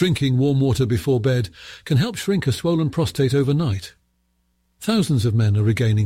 Drinking warm water before bed can help shrink a swollen prostate overnight. Thousands of men are regaining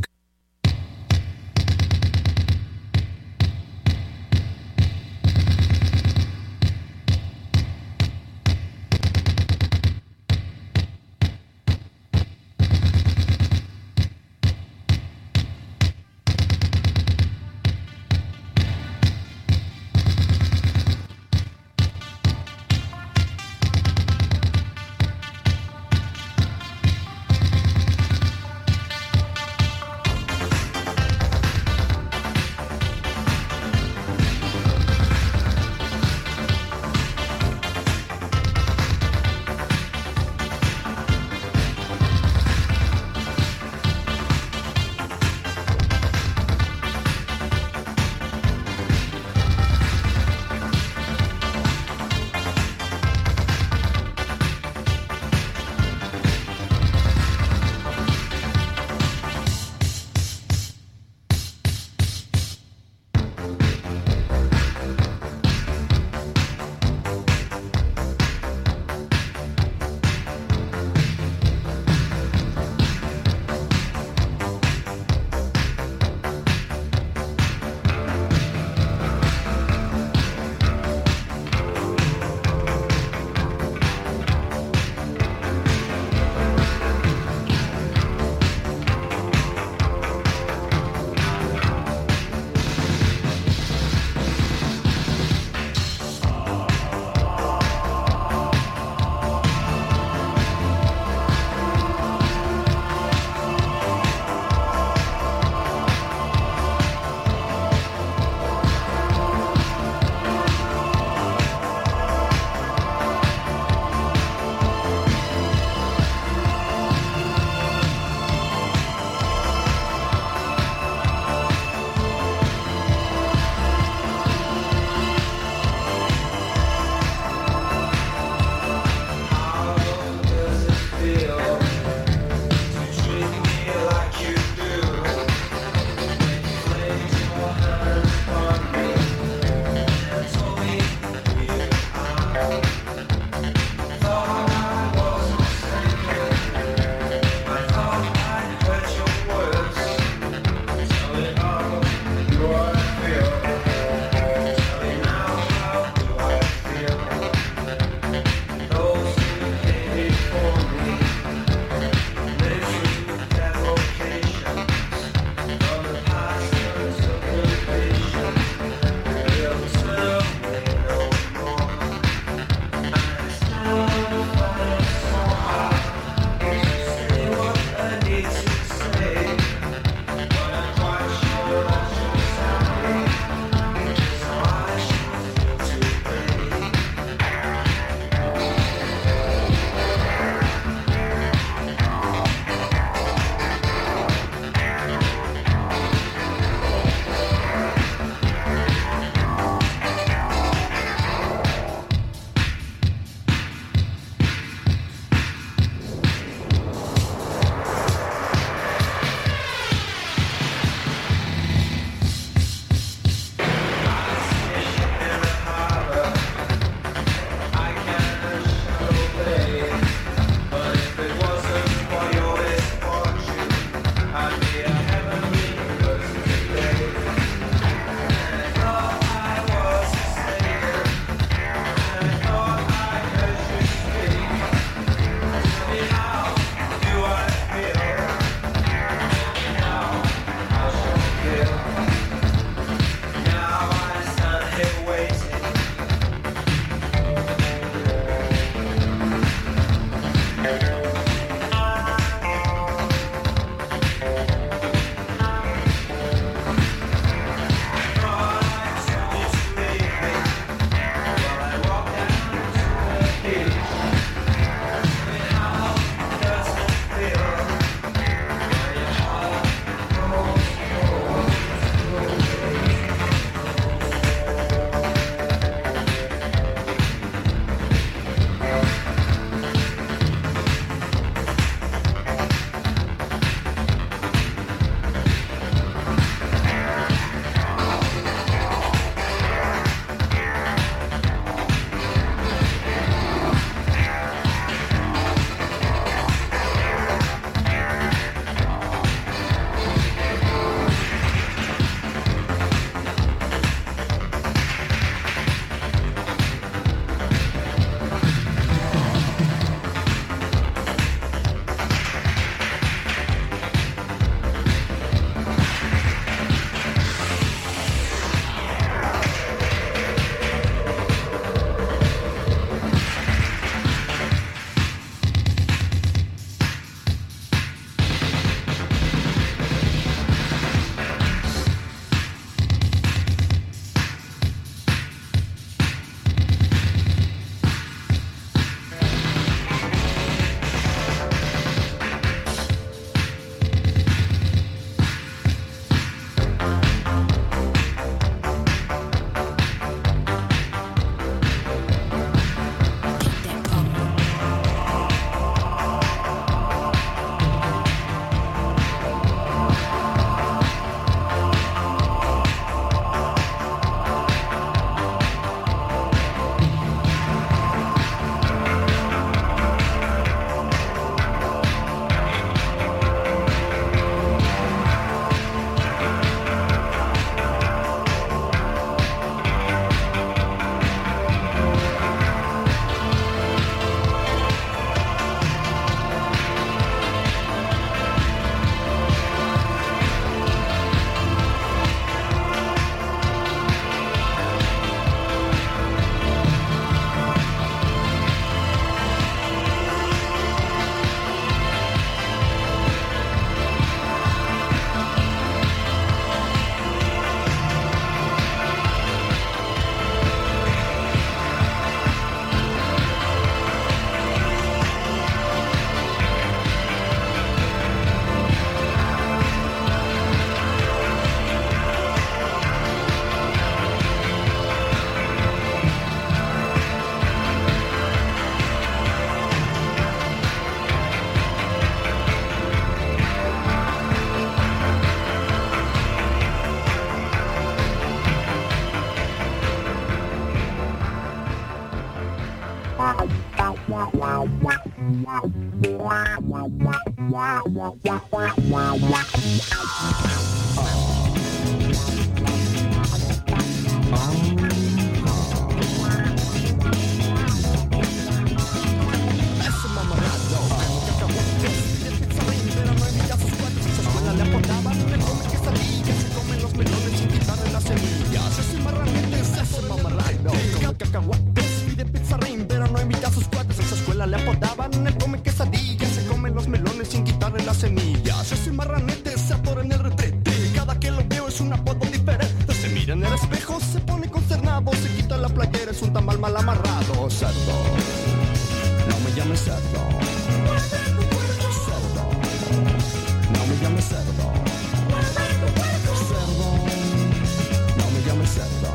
Pide pizarrín, pero no invita a sus cuates. En su escuela le apodaban el come quesadilla. Se comen los melones sin quitarle las semillas. Ese marranete se atora en el retrete. Cada que lo veo es un apodo diferente. Se mira en el espejo, se pone consternado. Se quita la playera, es un tamal mal amarrado. Cerdo, no me llames cerdo. Cerdo, no me llames cerdo. Cerdo, no me llames cerdo.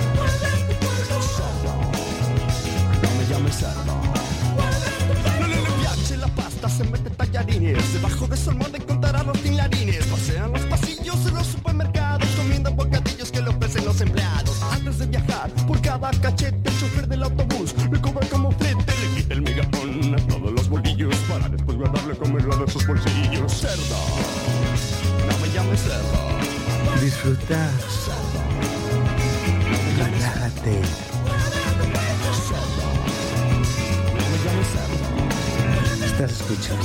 No le piace la pasta, se mete tallarines. Debajo de su almohada encontrará los tinlarines. Pasean los pasillos de los supermercados, comiendo bocadillos que le ofrecen los empleados. Antes de viajar, por cada cachete, el chofer del autobús le cobra como flete. Le quita el megapón a todos los bolillos para después guardarle comerlo de sus bolsillos. Cerdo, no me llames cerdo. Disfrutar. Cerdo, relájate. Estás escuchando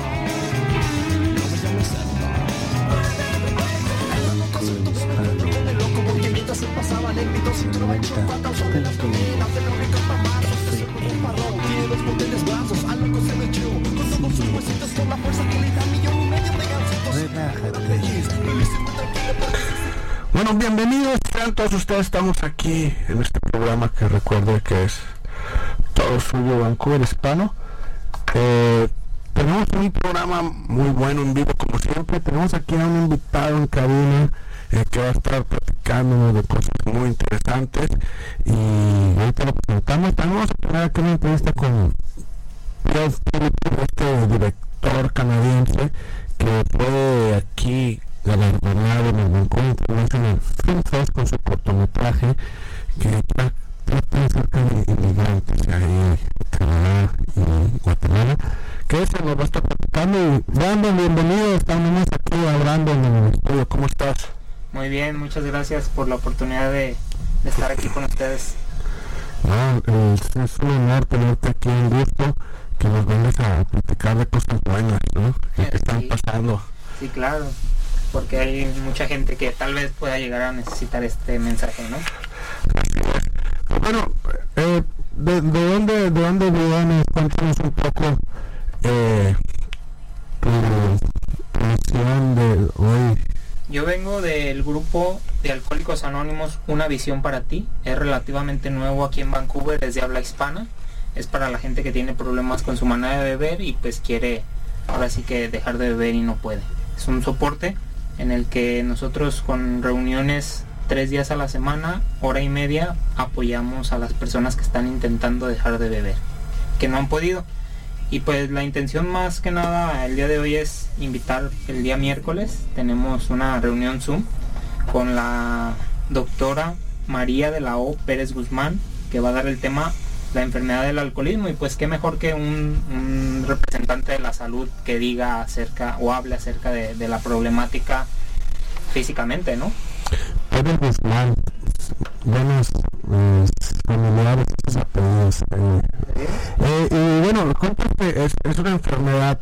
Bueno, bienvenidos sean todos ustedes. Estamos aquí en este programa que recuerde que es todo suyo, Vancouver Hispano. Tenemos un programa muy bueno en vivo, como siempre. Tenemos aquí a un invitado en cabina que va a estar platicándonos de cosas muy interesantes, y ahorita lo presentamos. Vamos a tener aquí una entrevista con Bill Phillips, este director canadiense que fue aquí galardonado en el Vancouver International Film Fest con su cortometraje que trata acerca de inmigrantes ahí en Canadá y Guatemala, que se nos va a estar platicando. Y Brandon, bienvenido, estamos aquí hablando en el estudio. ¿Cómo estás? Muy bien, muchas gracias por la oportunidad de estar aquí con ustedes. No, es un honor tenerte aquí, un gusto que nos vengas a platicar de cosas buenas, ¿no? Que están pasando. Sí, claro, porque hay mucha gente que tal vez pueda llegar a necesitar este mensaje, ¿no? Así es. Bueno, ¿de dónde vienes? Cuéntanos un poco tu misión de hoy. Yo vengo del grupo de Alcohólicos Anónimos Una Visión para Ti. Es relativamente nuevo aquí en Vancouver, es de habla hispana. Es para la gente que tiene problemas con su manera de beber y pues quiere ahora sí que dejar de beber y no puede. Es un soporte en el que nosotros con reuniones 3 días a la semana, hora y media, apoyamos a las personas que están intentando dejar de beber, que no han podido. Y pues la intención más que nada el día de hoy es invitar el día miércoles. Tenemos una reunión Zoom con la doctora María de la O. Pérez Guzmán, que va a dar el tema la enfermedad del alcoholismo, y pues qué mejor que un representante de la salud que diga acerca o hable acerca de la problemática físicamente, ¿no? Pérez Guzmán, buenos familiares, esos apellidos. Y bueno, cuéntame, es una enfermedad,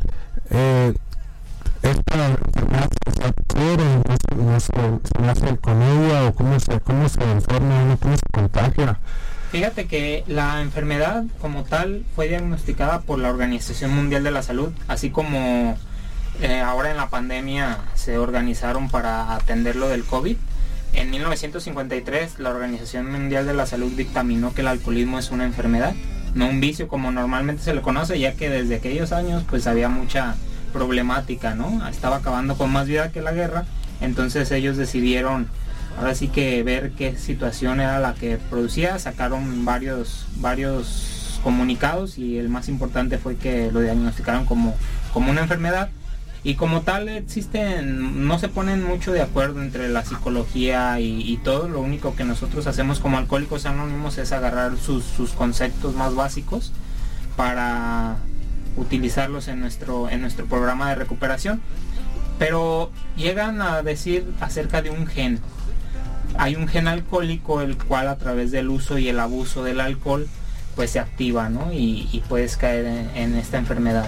esta enfermedad se adquiere, no se nace con ella, o cómo se enferma uno, cómo se contagia. Fíjate que la enfermedad como tal fue diagnosticada por la Organización Mundial de la Salud, así como ahora en la pandemia se organizaron para atender lo del COVID. En 1953 la Organización Mundial de la Salud dictaminó que el alcoholismo es una enfermedad, no un vicio como normalmente se le conoce, ya que desde aquellos años pues había mucha problemática, ¿no? Estaba acabando con más vida que la guerra, entonces ellos decidieron ahora sí que ver qué situación era la que producía. Sacaron varios comunicados y el más importante fue que lo diagnosticaron como una enfermedad. Y como tal no se ponen mucho de acuerdo entre la psicología y todo. Lo único que nosotros hacemos como Alcohólicos Anónimos es agarrar sus conceptos más básicos para utilizarlos en nuestro programa de recuperación. Pero llegan a decir acerca de un gen. Hay un gen alcohólico el cual a través del uso y el abuso del alcohol pues se activa, ¿no? Y puedes caer en esta enfermedad.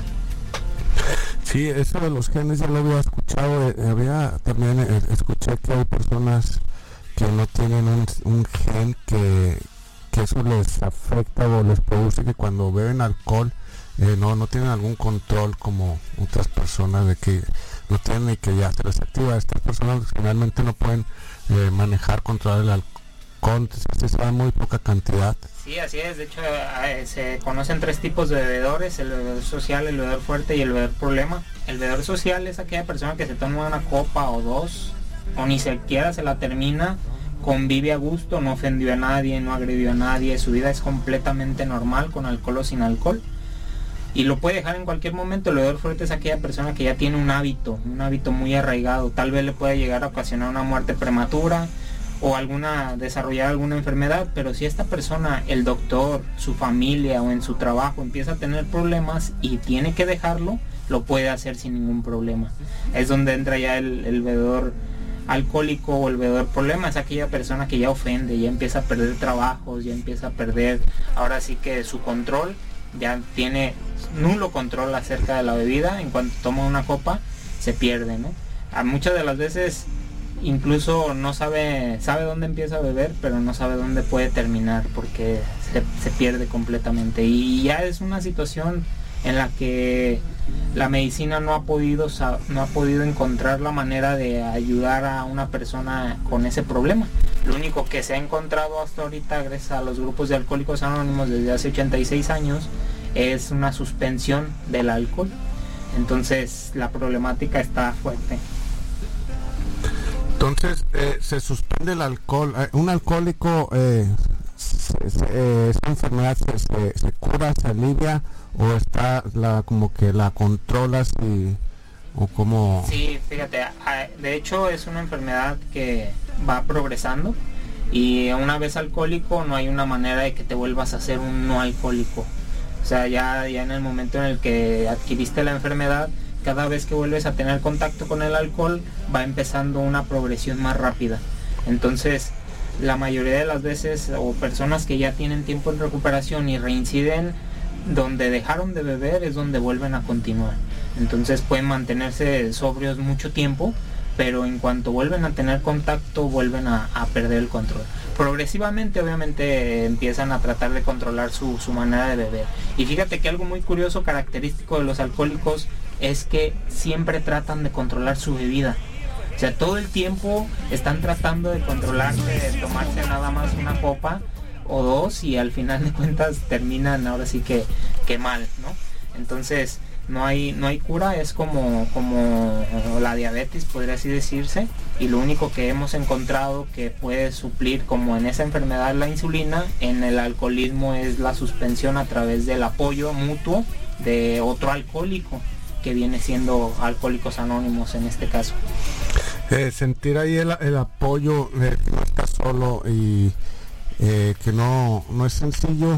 Sí, eso de los genes ya lo había escuchado. También escuché que hay personas que no tienen un gen que eso les afecta o les produce que cuando beben alcohol no tienen algún control como otras personas de que lo tienen y que ya se les activa. Estas personas generalmente no pueden manejar, controlar el alcohol, se sabe muy poca cantidad. Sí, así es. De hecho, se conocen 3 tipos de bebedores: el bebedor social, el bebedor fuerte y el bebedor problema. El bebedor social es aquella persona que se toma una copa o 2 o ni siquiera se la termina, convive a gusto, no ofendió a nadie, no agredió a nadie, su vida es completamente normal con alcohol o sin alcohol y lo puede dejar en cualquier momento. El bebedor fuerte es aquella persona que ya tiene un hábito muy arraigado, tal vez le puede llegar a ocasionar una muerte prematura o desarrollar alguna enfermedad, pero si esta persona, el doctor, su familia o en su trabajo empieza a tener problemas y tiene que dejarlo, lo puede hacer sin ningún problema. Es donde entra ya el bebedor alcohólico o el bebedor problema. Es aquella persona que ya ofende, ya empieza a perder trabajos, ya empieza a perder ahora sí que su control, ya tiene nulo control acerca de la bebida. En cuanto toma una copa se pierde, ¿no? Muchas de las veces incluso no sabe dónde empieza a beber, pero no sabe dónde puede terminar porque se pierde completamente. Y ya es una situación en la que la medicina no ha podido encontrar la manera de ayudar a una persona con ese problema. Lo único que se ha encontrado hasta ahorita, gracias a los grupos de Alcohólicos Anónimos desde hace 86 años, es una suspensión del alcohol. Entonces la problemática está fuerte. Entonces se suspende el alcohol. Un alcohólico, esta enfermedad se cura, se alivia, o está como que la controlas o como... Sí, fíjate, de hecho es una enfermedad que va progresando y una vez alcohólico no hay una manera de que te vuelvas a ser un no alcohólico. O sea, ya en el momento en el que adquiriste la enfermedad, cada vez que vuelves a tener contacto con el alcohol va empezando una progresión más rápida. Entonces la mayoría de las veces, o personas que ya tienen tiempo en recuperación y reinciden donde dejaron de beber, es donde vuelven a continuar. Entonces pueden mantenerse sobrios mucho tiempo, pero en cuanto vuelven a tener contacto vuelven a perder el control. Progresivamente obviamente empiezan a tratar de controlar su manera de beber. Y fíjate que algo muy curioso, característico de los alcohólicos, es que siempre tratan de controlar su bebida. O sea, todo el tiempo están tratando de controlar, de tomarse nada más una copa o 2 y al final de cuentas terminan ahora sí que mal, ¿no? Entonces no hay cura, es como la diabetes, podría así decirse, y lo único que hemos encontrado que puede suplir, como en esa enfermedad la insulina, en el alcoholismo es la suspensión a través del apoyo mutuo de otro alcohólico, que viene siendo Alcohólicos Anónimos en este caso. Sentir ahí el apoyo, que no estás solo y que no es sencillo,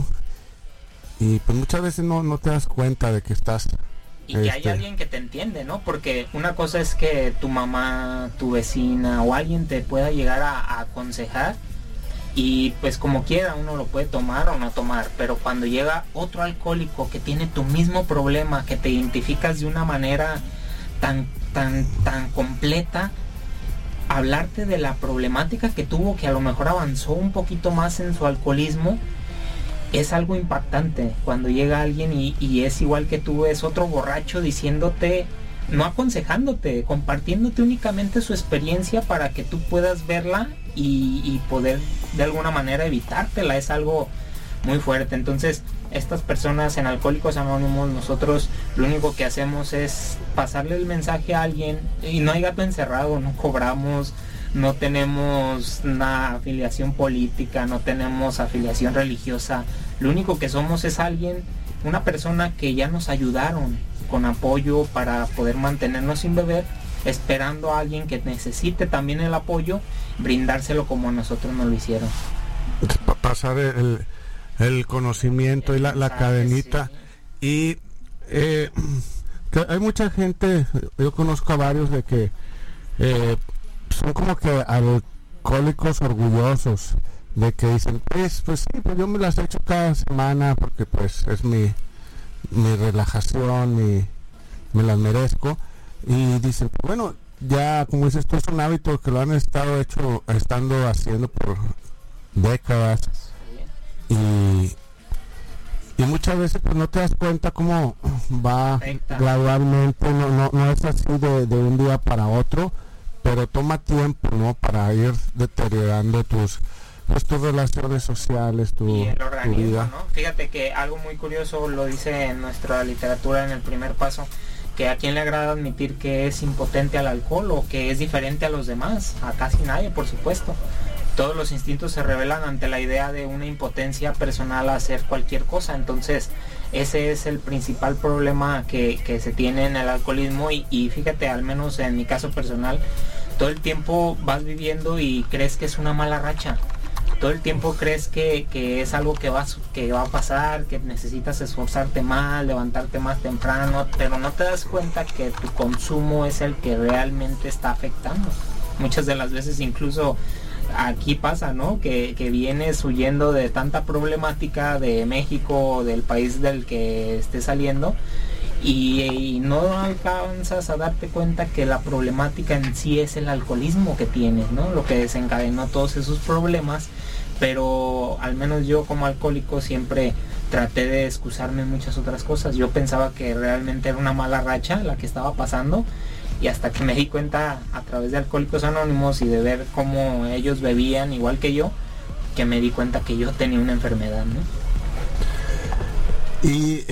y pues muchas veces no te das cuenta de que estás... Y que hay alguien que te entiende, ¿no? Porque una cosa es que tu mamá, tu vecina o alguien te pueda llegar a aconsejar y pues como quiera uno lo puede tomar o no tomar, pero cuando llega otro alcohólico que tiene tu mismo problema, que te identificas de una manera tan completa, hablarte de la problemática que tuvo, que a lo mejor avanzó un poquito más en su alcoholismo, es algo impactante. Cuando llega alguien y es igual que tú, es otro borracho diciéndote, no aconsejándote, compartiéndote únicamente su experiencia para que tú puedas verla y poder de alguna manera evitártela, es algo muy fuerte. Entonces estas personas en Alcohólicos Anónimos, nosotros lo único que hacemos es pasarle el mensaje a alguien, y no hay gato encerrado, no cobramos, no tenemos una afiliación política, no tenemos afiliación religiosa. Lo único que somos es una persona que ya nos ayudaron con apoyo para poder mantenernos sin beber, esperando a alguien que necesite también el apoyo, brindárselo como a nosotros nos lo hicieron. Pasar el conocimiento y la cadenita. Y que hay mucha gente, yo conozco a varios de que son como que alcohólicos orgullosos, de que dicen, pues sí, pues yo me las echo cada semana porque pues es mi relajación, me las merezco. Y dicen, bueno, ya como dices, esto es un hábito que lo han estando haciendo por décadas. Y muchas veces pues no te das cuenta cómo va gradualmente, no es así de un día para otro, pero toma tiempo, ¿no? Para ir deteriorando tus relaciones sociales, y el organismo, tu vida. ¿no? Fíjate que algo muy curioso lo dice en nuestra literatura en el primer paso, que a quién le agrada admitir que es impotente al alcohol o que es diferente a los demás. A casi nadie, por supuesto. Todos los instintos se revelan ante la idea de una impotencia personal a hacer cualquier cosa. Entonces ese es el principal problema que se tiene en el alcoholismo. Y fíjate, al menos en mi caso personal, todo el tiempo vas viviendo y crees que es una mala racha. Todo el tiempo crees que es algo que va a pasar, que necesitas esforzarte más, levantarte más temprano, pero no te das cuenta que tu consumo es el que realmente está afectando. Muchas de las veces incluso aquí pasa, ¿no? Que vienes huyendo de tanta problemática de México, del país del que estés saliendo, y no alcanzas a darte cuenta que la problemática en sí es el alcoholismo que tienes, ¿no? Lo que desencadenó todos esos problemas. Pero al menos yo como alcohólico siempre traté de excusarme en muchas otras cosas. Yo pensaba que realmente era una mala racha la que estaba pasando, y hasta que me di cuenta a través de Alcohólicos Anónimos y de ver cómo ellos bebían igual que yo, que me di cuenta que yo tenía una enfermedad, ¿no? Y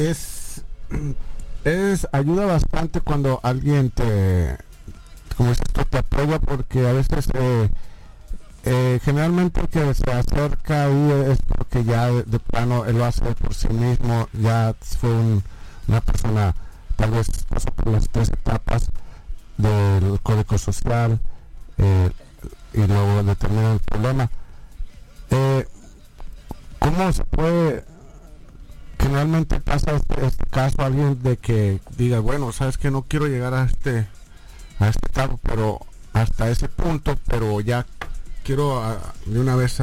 ayuda bastante cuando alguien te apoya, porque a veces generalmente el que se acerca ahí es porque ya de plano él lo hace por sí mismo, ya fue una persona, tal vez pasó por las 3 etapas del código social y luego determina el problema. ¿Cómo se puede, generalmente pasa este caso, alguien de que diga, bueno, sabes que no quiero llegar a este etapa, pero hasta ese punto, pero ya quiero de una vez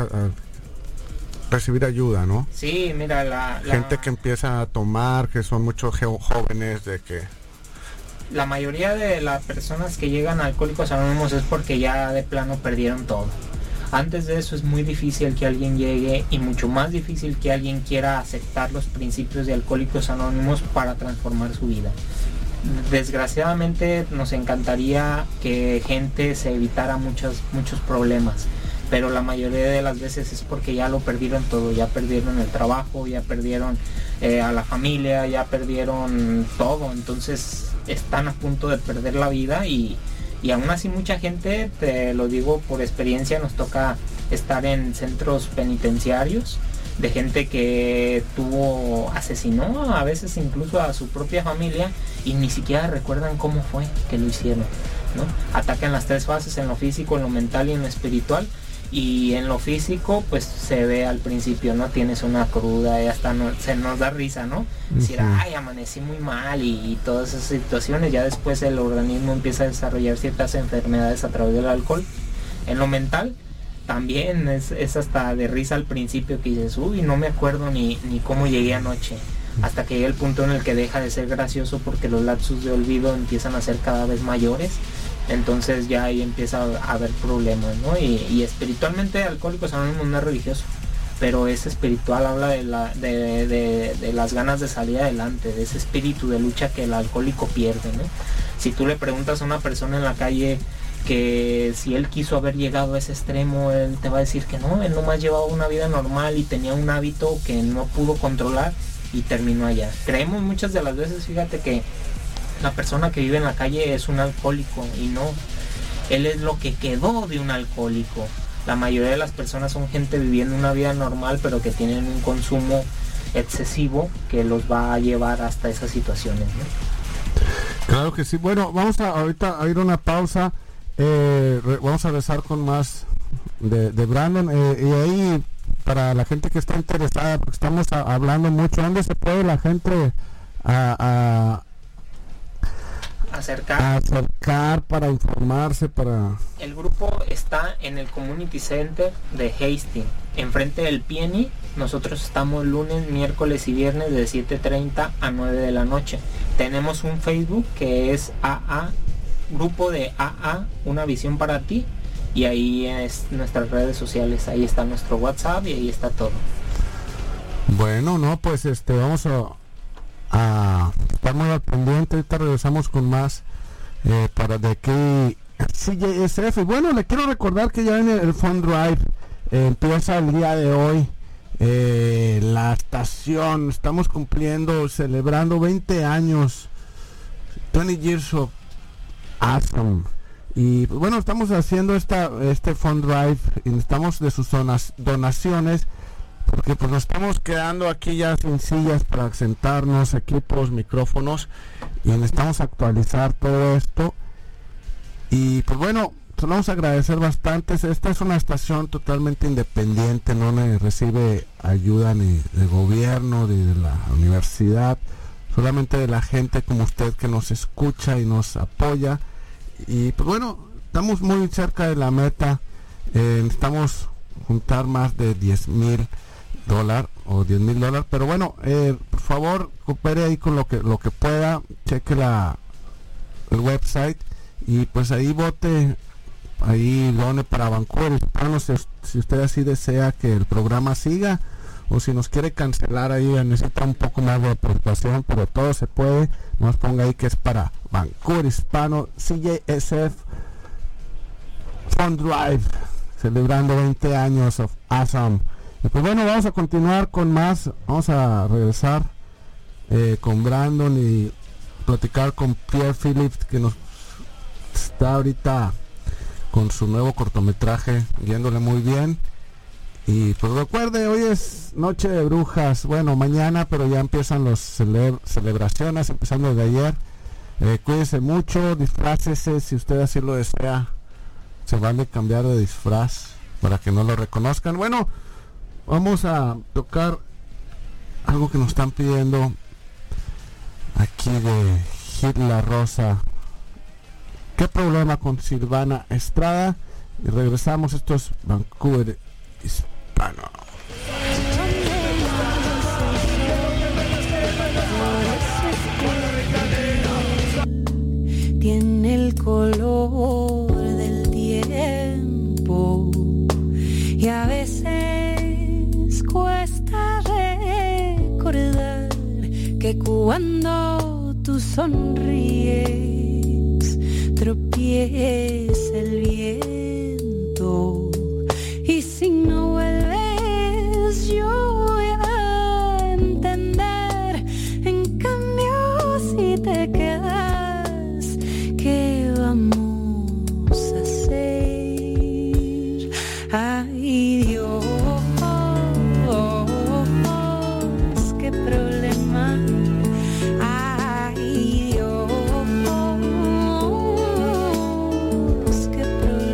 recibir ayuda, ¿no? Sí, mira, gente que empieza a tomar, que son muchos jóvenes, de que la mayoría de las personas que llegan a Alcohólicos Anónimos es porque ya de plano perdieron todo. Antes de eso es muy difícil que alguien llegue, y mucho más difícil que alguien quiera aceptar los principios de Alcohólicos Anónimos para transformar su vida. Desgraciadamente nos encantaría que gente se evitara muchos problemas, pero la mayoría de las veces es porque ya lo perdieron todo, ya perdieron el trabajo, ya perdieron a la familia, ya perdieron todo. Entonces están a punto de perder la vida, y aún así mucha gente, te lo digo por experiencia, nos toca estar en centros penitenciarios de gente que asesinó a veces incluso a su propia familia, y ni siquiera recuerdan cómo fue que lo hicieron, ¿no? Atacan las 3 fases, en lo físico, en lo mental y en lo espiritual. Y en lo físico pues se ve al principio, ¿no? Tienes una cruda y hasta se nos da risa, ¿no? Decir, ay, amanecí muy mal y todas esas situaciones. Ya después el organismo empieza a desarrollar ciertas enfermedades a través del alcohol. En lo mental también es hasta de risa al principio, que dices, uy, no me acuerdo ni cómo llegué anoche. Hasta que llega el punto en el que deja de ser gracioso porque los lapsos de olvido empiezan a ser cada vez mayores. Entonces ya ahí empieza a haber problemas, ¿no? Y espiritualmente Alcohólicos Anónimos no es religioso, pero es espiritual, habla de las ganas de salir adelante, de ese espíritu de lucha que el alcohólico pierde, ¿no? Si tú le preguntas a una persona en la calle que si él quiso haber llegado a ese extremo, él te va a decir que no, él nomás llevaba una vida normal y tenía un hábito que no pudo controlar y terminó allá. Creemos muchas de las veces, fíjate, que la persona que vive en la calle es un alcohólico, y no, él es lo que quedó de un alcohólico. La mayoría de las personas son gente viviendo una vida normal, pero que tienen un consumo excesivo que los va a llevar hasta esas situaciones, ¿no? Claro que sí. Bueno, vamos ahorita a ir a una pausa. Vamos a regresar con más de Brandon, y ahí para la gente que está interesada, porque estamos hablando mucho, ¿dónde se puede la gente acercar para informarse, para... El grupo está en el Community Center de Hastings, enfrente del PNI. Nosotros estamos lunes, miércoles y viernes de 7:30 a 9 de la noche. Tenemos un Facebook que es Grupo de AA, Una Visión para Ti, y ahí es nuestras redes sociales, ahí está nuestro WhatsApp y ahí está todo. Bueno, no, pues vamos a estar muy al pendiente. Ahorita regresamos con más para de aquí CJSF. Y bueno, le quiero recordar que ya en el Fund Drive empieza el día de hoy. La estación, estamos celebrando 20 años, 20 years of Awesome. Y pues, bueno, estamos haciendo este Fund Drive y necesitamos de sus donaciones, porque pues nos estamos quedando aquí ya sin sillas para sentarnos, equipos, micrófonos, y necesitamos actualizar todo esto. Y pues bueno, vamos a agradecer bastante. Esta es una estación totalmente independiente, no recibe ayuda ni del gobierno ni de la universidad, solamente de la gente como usted que nos escucha y nos apoya. Y pues bueno, estamos muy cerca de la meta. Necesitamos juntar más de $10,000 o $10,000, pero bueno, por favor coopere ahí con lo que pueda, cheque el website y pues ahí vote, ahí done para Vancouver Hispano si usted así desea que el programa siga, o si nos quiere cancelar ahí necesita un poco más de aportación, pero todo se puede. Nos ponga ahí que es para Vancouver Hispano, CJSF Fund Drive, celebrando 20 años of Awesome. Y pues bueno, vamos a continuar con más. Vamos a regresar con Brandon y platicar con Pierre Phillips, que nos está ahorita con su nuevo cortometraje, yéndole muy bien. Y pues recuerde, hoy es Noche de Brujas. Bueno, mañana, pero ya empiezan las celebraciones, empezando desde ayer. Cuídense mucho, disfrácese si usted así lo desea. Se vale cambiar de disfraz para que no lo reconozcan. Bueno, vamos a tocar algo que nos están pidiendo aquí de Hit La Rosa. ¿Qué problema con Silvana Estrada? Y regresamos. Esto es Vancouver Hispano. Tiene el color del tiempo y a veces cuesta recordar que cuando tú sonríes tropieza el viento, y si no vuelves yo voy a entender. En cambio si te quedas, ¿qué vamos a hacer? Ay Dios, qué problema. Ay Dios, qué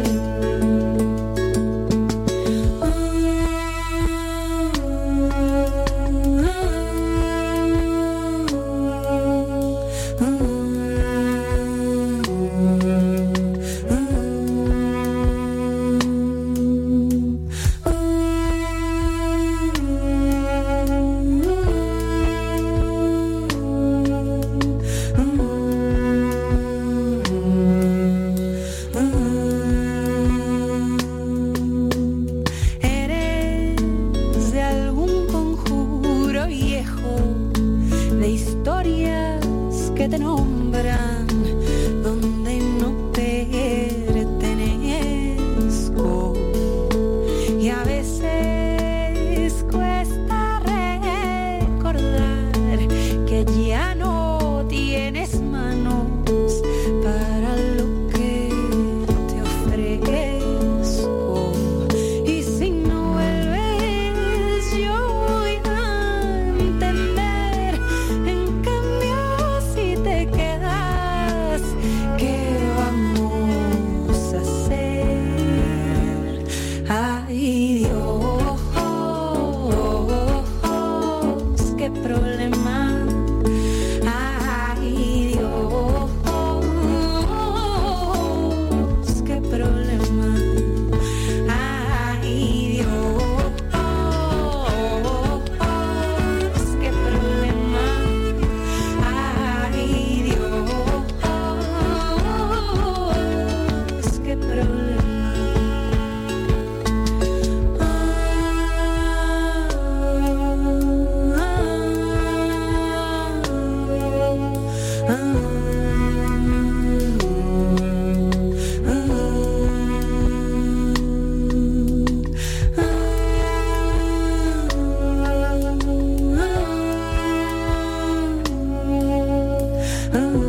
eres de algún conjuro viejo, de historias que te nombran donde no pertenezco, y a veces cuesta recordar que ya no tienes manos para lo que te ofrezco, y si no vuelves yo voy a entender. En cambio si te quedas, ¿qué vamos a hacer? Ay Dios, qué problema. ah.